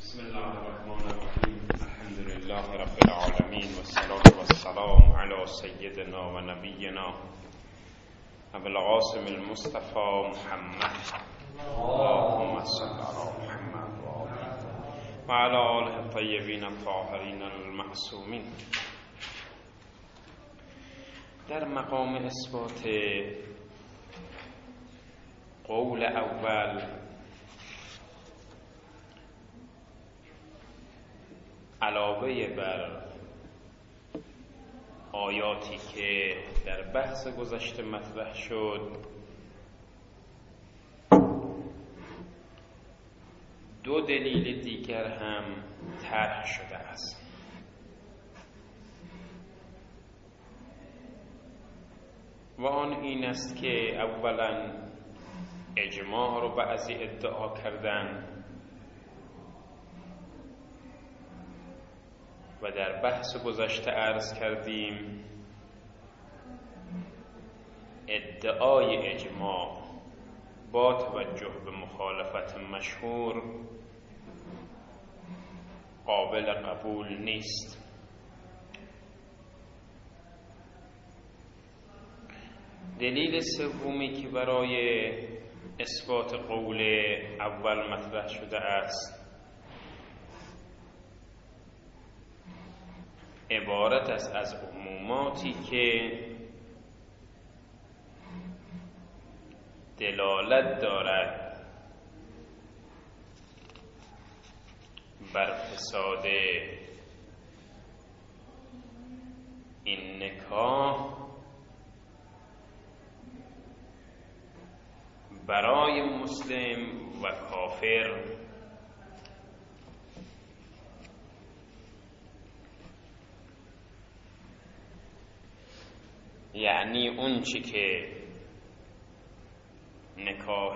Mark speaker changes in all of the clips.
Speaker 1: بسم الله الرحمن الرحیم. الحمد لله رب العالمین و الصلاة والسلام علی سیدنا و نبینا ابو القاسم المصطفى محمد اللهم صل علی محمد و علی آله الطیبین الطاهرین المعصومین. در مقام اثبات قول اول علاوه بر آیاتی که در بحث گذشته مطرح شد، دو دلیل دیگر هم طرح شده است. و آن این است که اولا اجماع رو بعضی ادعا کردن و در بحث گذشته عرض کردیم ادعای اجماع با توجه به مخالفت مشهور قابل قبول نیست. دلیل سومی که برای اثبات قول اول مطرح شده است عبارت است از عموماتی که دلالت دارد بر فساد این نکاح برای مسلم و کافر، یعنی اون چی که نکاح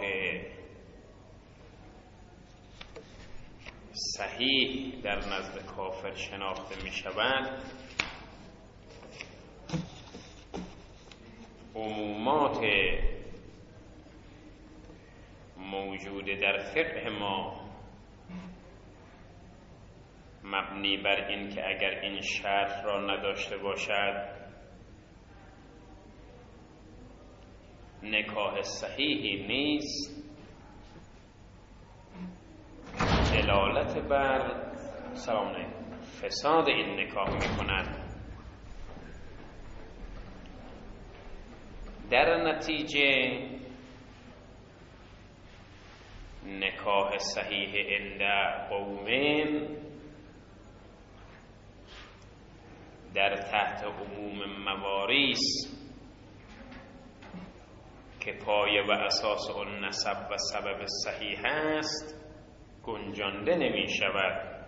Speaker 1: صحیح در نزد کافر شناخته می شود، عمومات موجود در فقه ما مبنی بر این که اگر این شرط را نداشته باشد نکاح صحیحی نیست، دلالت بر فساد این نکاح می کند. در نتیجه نکاح صحیح عند قومین در تحت عموم مواریث که پایه و اساس آن نسب و سبب صحیح است گنجانده نمی شود.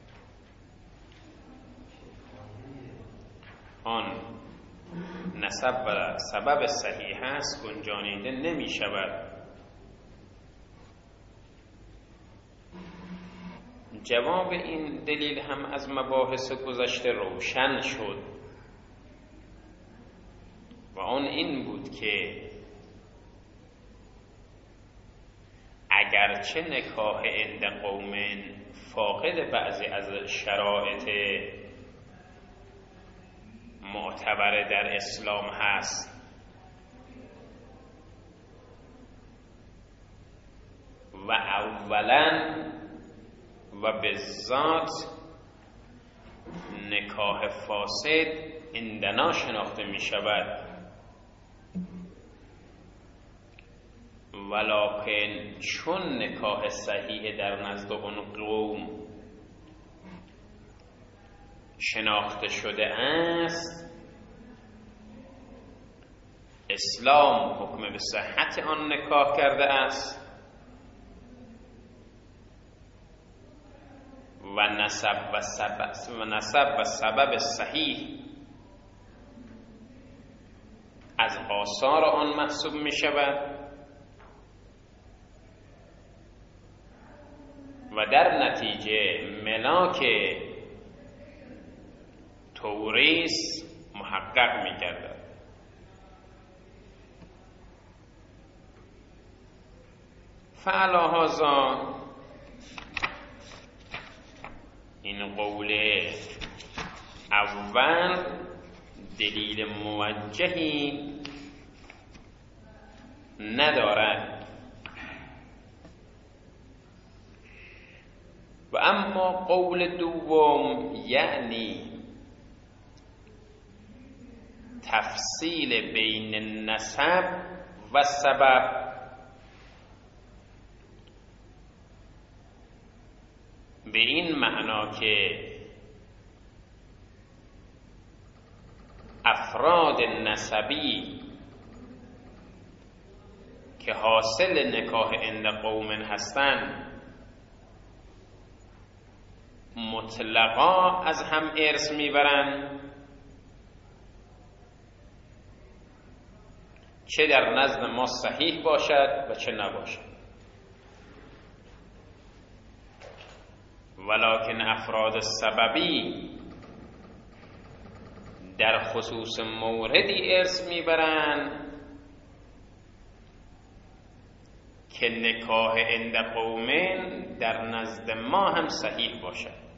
Speaker 1: آن نسب و سبب صحیح است گنجانیده نمی شود. جواب این دلیل هم از مباحث گذشته روشن شد و آن این بود که اگرچه نکاح عند قومین فاقد بعضی از شرایط معتبر در اسلام هست و اولا و بالذات نکاح فاسد عندنا شناخته می شود، ولکن چون نکاح صحیح در نزد اون قوم شناخته شده است، اسلام حکم به صحت آن نکاح کرده است و نسب و سبب صحیح از آثار آن محسوب می شود و در نتیجه ملاک توریث محقق می گردد. فعلی هذا این قول اول دلیل موجهی ندارد و اما قول دوم یعنی تفصیل بین نسب و سبب به این معنا که افراد نسبی که حاصل نکاح عند قوم هستند مطلقا از هم ارث میبرند، چه در نزد ما صحیح باشد و چه نباشد. ولکن افراد سببی در خصوص موردی ارث میبرند که نکاح عند قوم در نزد ما هم صحیح باشد.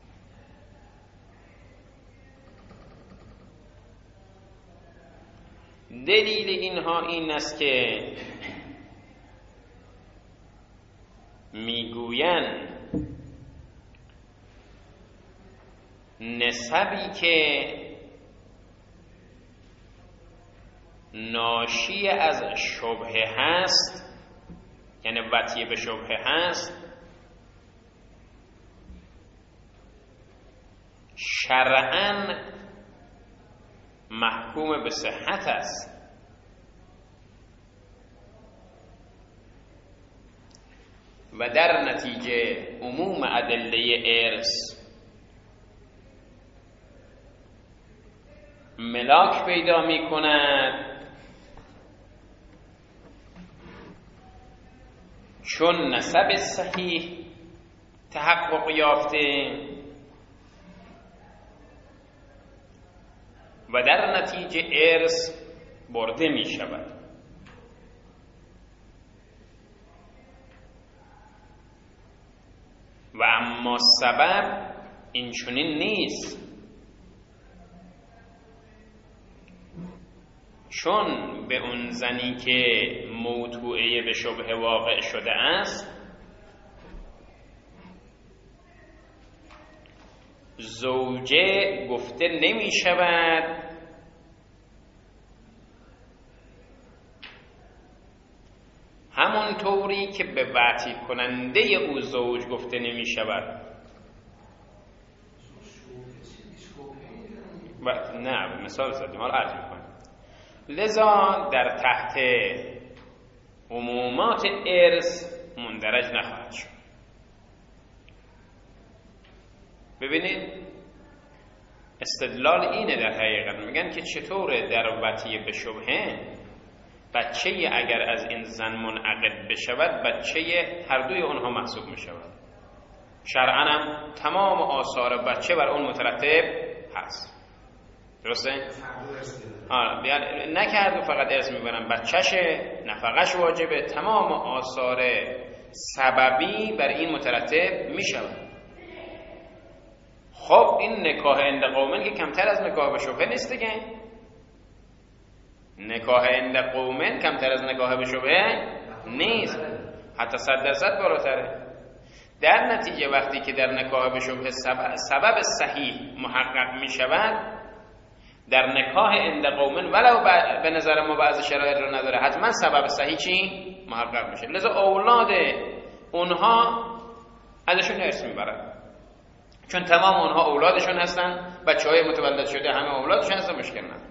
Speaker 1: دلیل اینها این است که میگویند نسبی که ناشی از شبهه هست، یعنی وطیه به شبهه هست، شرعاً محکوم به صحت است و در نتیجه عموم ادله ارث ملاک پیدا می کند، چون نسب صحیح تحقق یافته و در نتیجه ارث برده می شود. و اما سبب این چنین نیست، چون به اون زنی که موضوعه به شبهه واقع شده است زوجه گفته نمی شود همون طوری که به وطی کننده او زوج گفته نمی شود. نه مثال زدیم، حالا عرض می‌کنم. لذا در تحت عمومات ارث مندرج نخواهد شد. ببینید استدلال اینه، در حقیقت میگن که چطوره در وطیه به شبهه بچه اگر از این زن منعقد بشود بچه هر دوی اونها محسوب میشود. شرعاً هم تمام آثار بچه بر اون مترتب هست. درسته؟ نه که هر دو فقط ارث میبرن، بچهشه، نفقش واجبه، تمام آثار سببی بر این مترتب میشود. خب این نکاح عند قومن که کمتر از نکاح به شبهه نیست دیگه. نکاح عند قومن کمتر از نکاح به شبهه نیست، حتی 100% بالاتره. در نتیجه وقتی که در نکاح به شبهه سبب صحیح محقق می شود، در نکاح عند قومن ولو به نظر ما بعض شرایط رو نداره حتما سبب صحیح چی؟ محقق میشه. لذا اولاد اونها ازشون ارث میبرن، چون تمام اونها اولادشون هستن، بچه‌های متولد شده همه اولادشون هستن، مشکل نداره.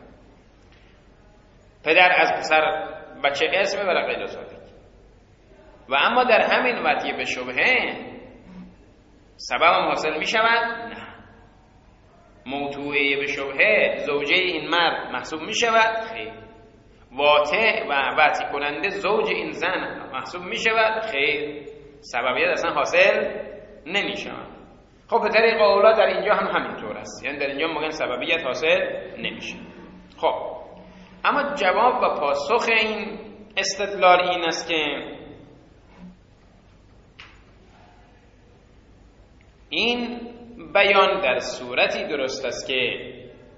Speaker 1: پدر از پسر بچه ارث میبره غیر از ذالک. و اما در همین وطیه به شبهه سبب حاصل میشود؟ نه. موضوعه به شبهه زوجه این مرد محسوب میشود؟ خیر. واطع و وطی کننده زوج این زن محسوب میشود؟ خیر. سببیت اصلا حاصل نمیشود. خب به طریق اولاد در اینجا هم همینطور است، یعنی در اینجا میگن سببیت حاصل نمیشه. خب اما جواب و پاسخ این استدلال این است که این بیان در صورتی درست است که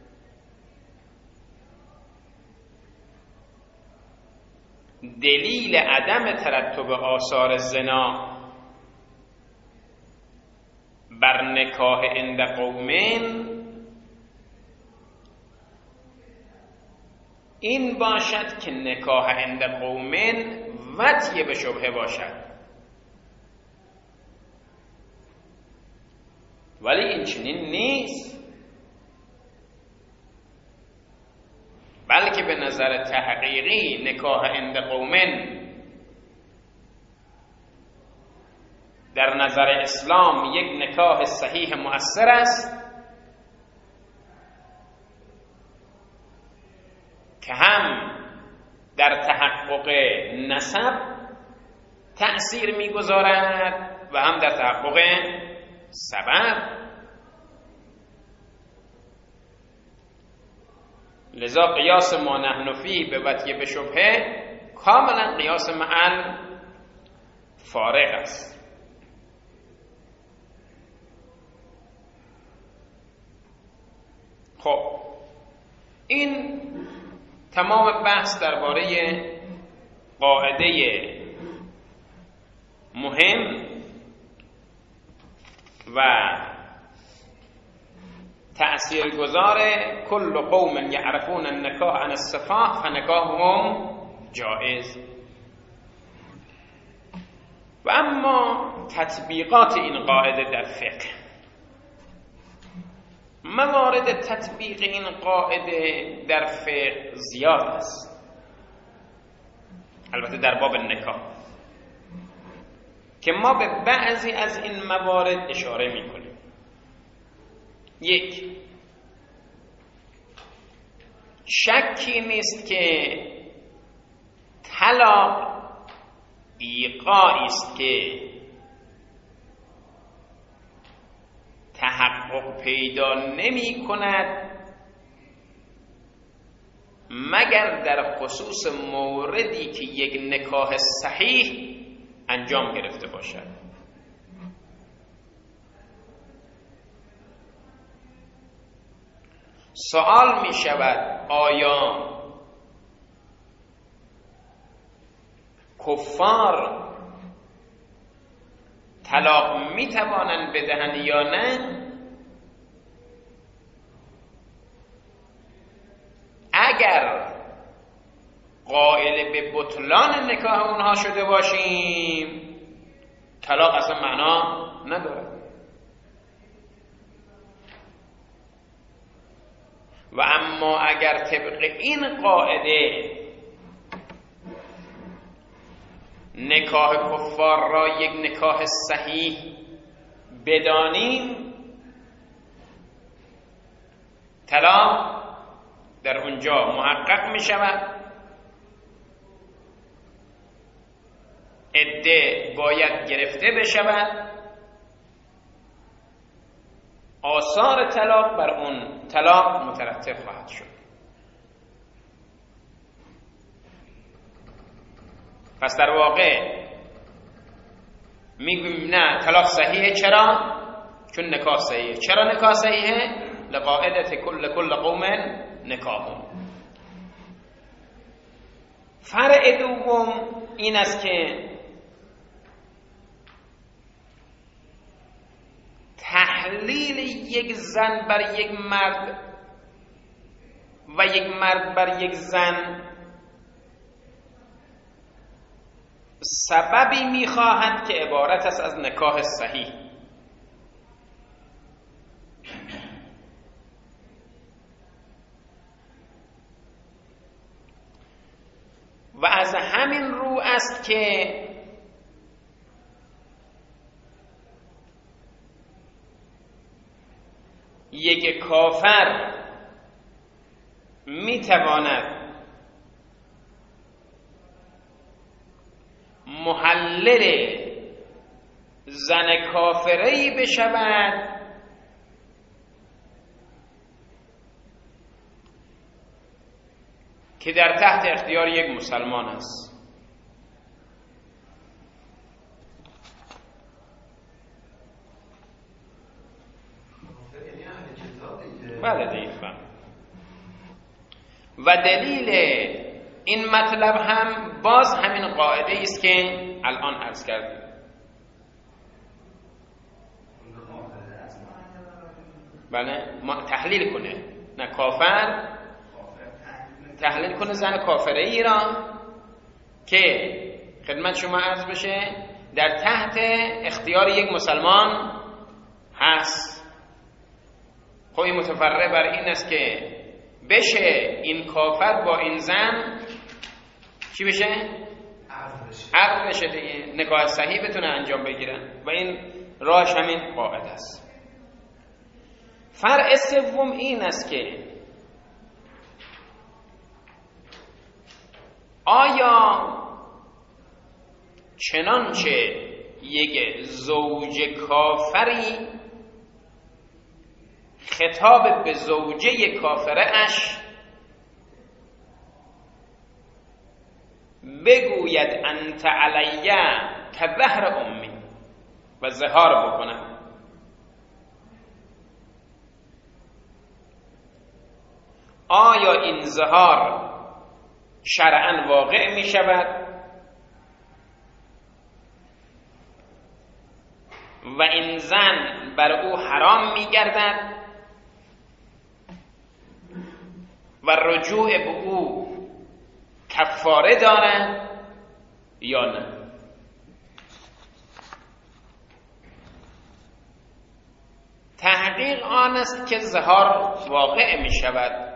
Speaker 1: دلیل عدم ترتب آثار زنا بر نکاح عند قومین این باشد که نکاح عند قومین وطی به شبهه باشد، ولی این چنین نیست، بلکه به نظر تحقیقی نکاح عند قومین در نظر اسلام یک نکاح صحیح مؤثر است که هم در تحقق نسب تأثیر می‌گذارد و هم در تحقق سبب. لذا قیاس ما نحن فیه به وطی به شبهه کاملا قیاس محل فارغ است. خب این تمام بحث درباره قاعده مهم و تأثیرگذار کل قوم یعرفون النکاح عن السفاح فنکاحهم جائز. و اما تطبیقات این قاعده در فقه، موارد تطبیق این قاعده در فقه زیاد است، البته در باب نکاح، که ما به بعضی از این موارد اشاره می‌کنیم. یک، شکی نیست که طلاق ایقاعی است که تحقق پیدا نمی کند مگر در خصوص موردی که یک نکاح صحیح انجام گرفته باشد. سوال می شود آیا کفار طلاق می توانند بدهند یا نه؟ اگر قائل به بطلان نکاح اونها شده باشیم طلاق اصلا معنا ندارد. و اما اگر طبق این قاعده نکاح کفار را یک نکاح صحیح بدانیم طلاق در اونجا محقق می شود، عده باید گرفته بشود، آثار طلاق بر اون طلاق مترتب خواهد شد. پس در واقع میگویم نه طلاق صحیحه. چرا؟ چون نکاح صحیحه. چرا نکاح صحیحه؟ لقاعدت کل قوم نکاحهم. فرع دوم این است که تحلیل یک زن بر یک مرد و یک مرد بر یک زن سببی می‌خواهد که عبارت است از نکاح صحیح. و از همین رو است که یک کافر میتواند محلل زن کافره‌ای بشود که در تحت اختیار یک مسلمان است. بله دیگه. و دلیل این مطلب هم باز همین قاعده است که الان عرض کردیم. بله ما تحلیل کنه، نه کافر تحلیل کنه زن کافره ای را که خدمت شما عرض بشه در تحت اختیار یک مسلمان هست. خب این متفرع بر این است که بشه این کافر با این زن چی بشه؟ عقد بشه دیگه، نکاح صحیح بتونه انجام بگیرن و این راهش همین قاعده است. فرع سوم این است که آیا چنانچه یک زوج کافری خطاب به زوجه کافره اش بگوید انت علیه که ظهر امی و ظهار بکنه، آیا این ظهار شرعاً واقع می شود و این زن بر او حرام می گردد و رجوع به او کفاره دارد یا نه؟ تحقیق آن است که ظهار واقع می شود،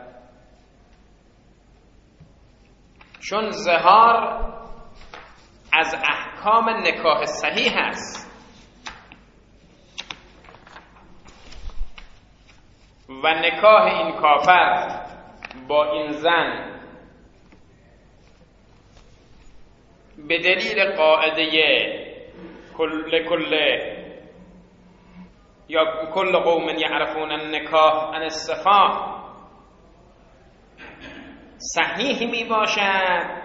Speaker 1: چون ظهار از احکام نکاح صحیح است و نکاح این کافر با این زن به دلیل قاعده کل قوم یعرفون النکاح عن الصفا صحیح می باشد،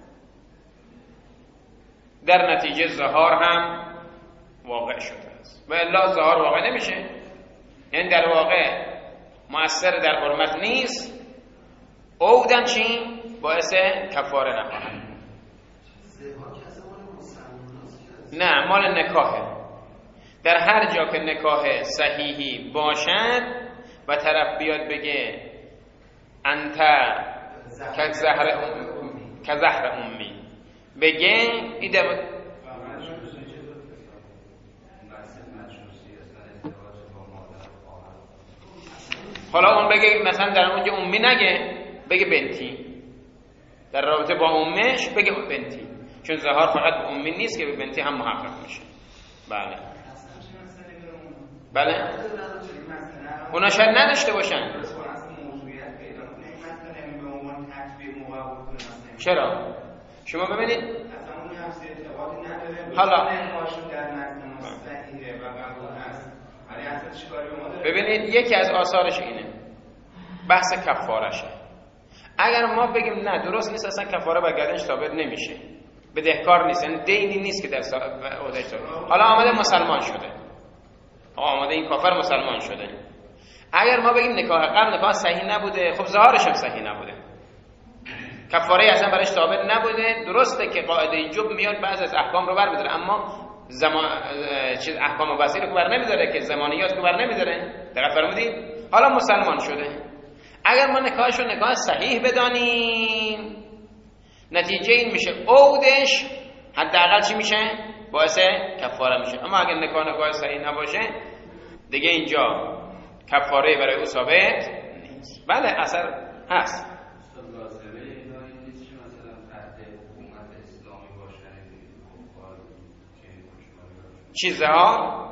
Speaker 1: در نتیجه ظهار هم واقع شده است و الا ظهار واقع نمیشه، یعنی در واقع مؤثر در حرمت نیست، عودن چی؟ باعث کفاره نخواهد. نه مال نکاحه. در هر جا که نکاح صحیحی باشد و طرف بیاد بگه انت که زهر امی بگه ایده حالا اون بگه مثلا در اونجا امی نگه، بگه بنتی، در رابطه با امش بگه بنتی، چون ظهار فقط به امی نیست که به بنتی هم محقق میشه. بله بله اونا شاید نداشته باشن. چرا؟ شما ببینید حالا ببینید یکی از آثارش اینه، بحث کفارشه. اگر ما بگیم نه درست نیست، اصلا کفاره برگردنش ثابت نمیشه، بدهکار نیست، یعنی دینی نیست که در عهده‌اش ثابت. حالا آمده مسلمان شده، آمده این کافر مسلمان شده، اگر ما بگیم نکاح قبل نکاح صحیح نبوده، خب ظهارش هم صحیح نبوده، کفاره اصلا برایش ثابت نبوده. درسته که قاعده جب میاد بعض از احکام رو برمی‌داره، اما چیز احکام وسیله رو بر نمی‌داره که زمانیات رو بر نمی‌داره. دقت فرمودید؟ حالا مسلمان شده، اگر ما نکاحش رو نکاح صحیح بدانیم، نتیجه این میشه عودش حداقل چی میشه؟ باعث کفاره میشه. اما اگر نکاح صحیح نباشه دیگه اینجا کفاره برای او ثابت نیست. بله اثر هست. چی ظهار؟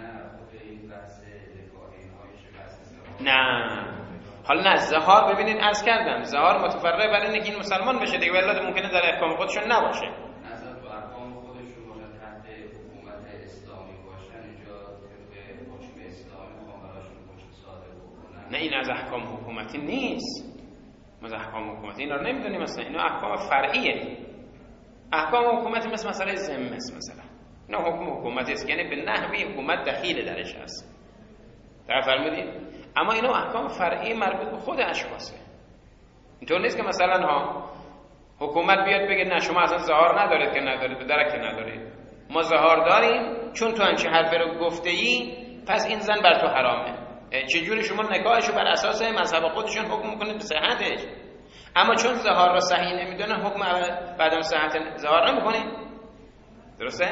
Speaker 1: نه حالا نه ظهار ببینید عرض کردم ظهار متفرع برای اینکه این مسلمان بشه دیگه، ولی ممکنه در احکام خودشون نباشه. نه این از احکام حکومتی نیست، ما از احکام حکومتی اینا رو نمیدونیم، مثلا اینا احکام فرعیه. احکام حکومتی مثل مسئله ذمه است، مثلا اینا حکم حکومتی است، یعنی به نحوی حکومت دخیل درش هست. تعرف فرمودید؟ اما اینا احکام فرعی مربوط به خود اشخاصه. اینطور نیست که مثلا حکومت بیاد بگه نه شما اصلا ظهار ندارید که ندارید، به درک ندارید، ما ظهار داریم چون تو همچین حرفی رو گفته ای پس این زن بر تو حرامه. چجوری شما نکاحشو بر اساس مذهب خودشون حکم میکنید به صحتش، اما چون ظهار را صحیح نمیدونه حکم بعدم صحت ظهار نمیکنید؟ درسته؟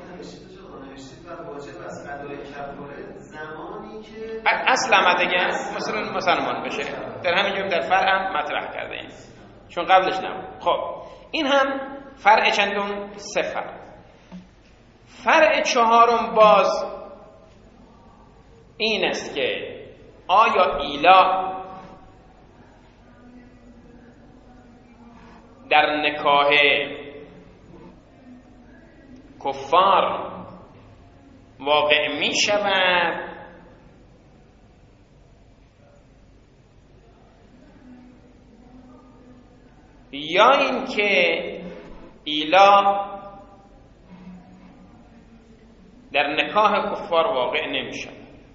Speaker 1: اصل آمدگی مثلا مسلمان بشه، در همین جور در فرع هم مطرح کرده این، چون قبلش نبود. خب این هم فرع چندم؟ 3 فرع. فرع 4 باز این است که آیا ایلا در نکاح کفار واقع می شود یا اینکه ایلا در نکاح کفار واقع نمی شود.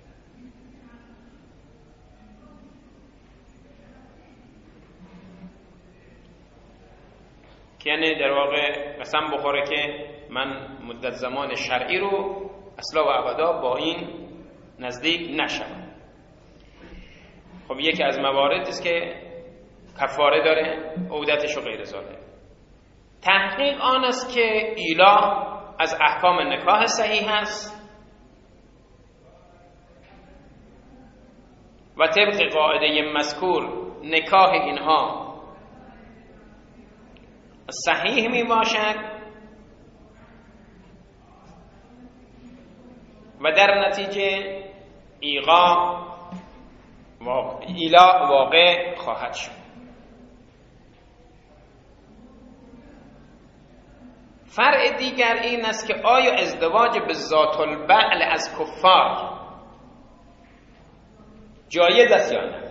Speaker 1: یعنی در واقع قسم بخوره که من مدت زمان شرعی رو اصلا و ابدا با این نزدیک نشم. خب یکی از مواردی است که کفاره داره، عودتش و غیر ذالک. تحقیق آن است که ایلا از احکام نکاح صحیح است و طبق قاعده مذکور نکاح اینها صحیح می باشد و در نتیجه ایلا واقع خواهد شد. فرع دیگر این است که آیا ازدواج به ذات البعل از کفار جایز است یا نه؟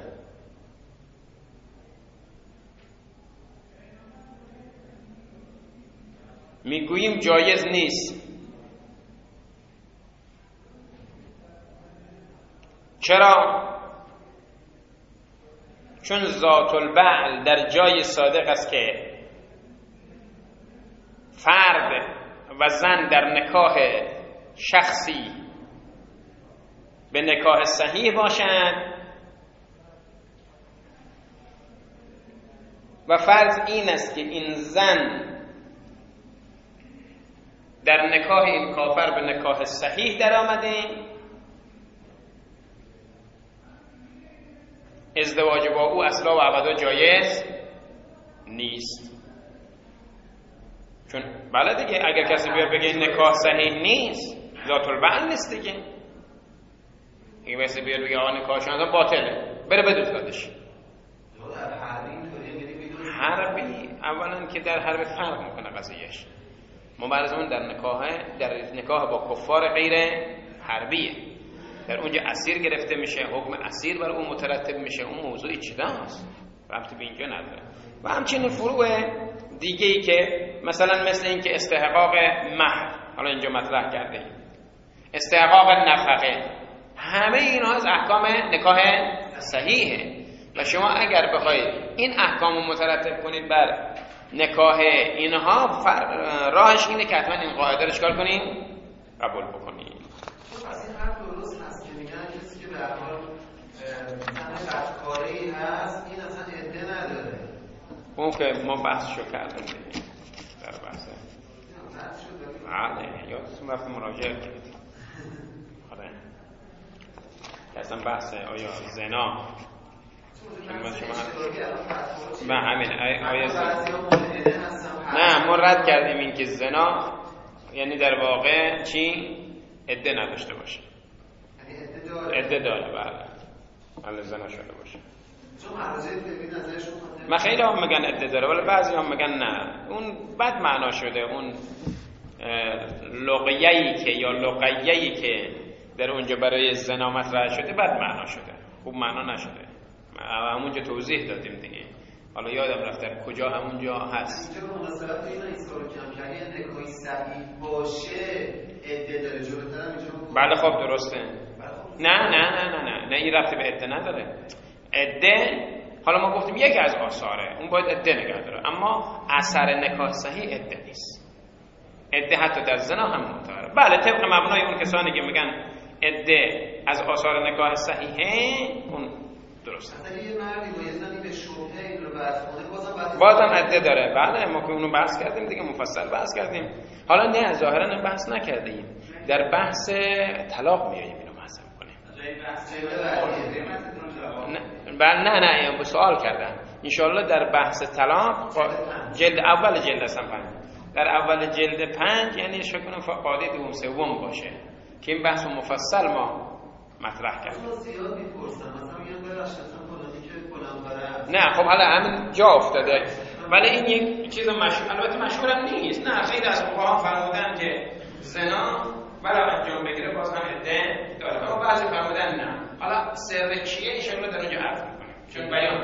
Speaker 1: میگوییم جایز نیست. چرا؟ چون ذات البعل در جای صادق است که فرد و زن در نکاح شخصی به نکاح صحیح باشند و فرض این است که این زن در نکاح این کافر به نکاح صحیح در آمده، ازدواج با او اصلا و ابدا جایز نیست. چون بله دیگه اگر کسی بیاد بگه این نکاح صحیح نیست، ذات البعل نیست دیگه، این واسه بیاد بگه آقا نکاحشون اصلا باطله، بره بدوزدش. حربی اولا که در حرب فرق میکنه قضیهش. مبارزمون در نکاح با کفار غیر حربیه، در اونجا اسیر گرفته میشه، حکم اسیر بر اون مترتب میشه، اون موضوعی چیزاست، ربطی به اینجا نداره. و همچنین فروع دیگه ای که مثلا مثل این که استحقاق مهر، حالا اینجا مطرح کرده ایم، استحقاق نفقه، همه اینها از احکام نکاح صحیحه و شما اگر بخواید این احکام مترتب کنید بر نکاح اینها، راهش اینه که حتما این قاعده رو چکار کنید؟ قبول بکنید.
Speaker 2: پس این حرف درست هست که میگن کسی که به هر حال زن بدکاری هست این اصلا عده نداره.
Speaker 1: اون که ما بحثشو کردیم در بحثه بله یادتون رفت مراجعه کنید. آره اصلا بحث آیا زنا من همین آیا زنا نه ما رد کردیم این که زنا یعنی در واقع چی؟ عده نداشته باشه، عده داره بله زنا شده باشه. من خیلی هم میگن عده داره ولی بعضی هم میگن نه، اون بد معنا شده، اون لغیه‌ای که یا لغیه‌ای که در اونجا برای زنا مطرح شده بد معنا شده، خوب معنا نشده. همونجا توضیح دادیم دیگه، حالا یادم رفت در کجا همونجا هست.
Speaker 2: اینجا به مناسبت اینا ایستگاه کم کردی این نکاحی صحیح باشه عده داره جلوتر هم اینجا.
Speaker 1: بله خب درسته. نه نه این ربطی به عده نداره. عده حالا ما گفتیم یکی از آثاره، اون باید عده نگه داره، اما اثر نکاح صحیح عده نیست. عده حتی در زنا هم معتبره. بله طبق مبنای اون کسانی که میگن عده از آثار نکاح صحیحه، اون درسته.
Speaker 2: مثلا یه مردی با یه زنی به شبهه این رو بحث کنه
Speaker 1: بازم عده داره. بله ما که اونو بحث کردیم دیگه، مفصل بحث کردیم. حالا نه ظاهرا بحث نکردیم، در بحث طلاق میاییم اینو بحث میکنیم. نه سوال کردن ان شاء الله در بحث طلاق جلد اول جلد اصلا 5، در اول جلد 5 یعنی شکنم فقاده دوم سوم باشه که این بحث مفصل ما مطرح کردیم.
Speaker 2: زیاد میپرسن مثلا میگن ببخشید فلانی که فلان برام،
Speaker 1: نه خب حالا همین جا افتاده، ولی این یک چیز مشهور، البته مشهور هم نیست. نه خیلی از فقها فرمودن که زنا ولی انجام بگیره باز هم عده داره، اما بعضی فرمودن نه. حالا سر چیه ان شاء الله در اونجا عرض می‌کنیم چون بیان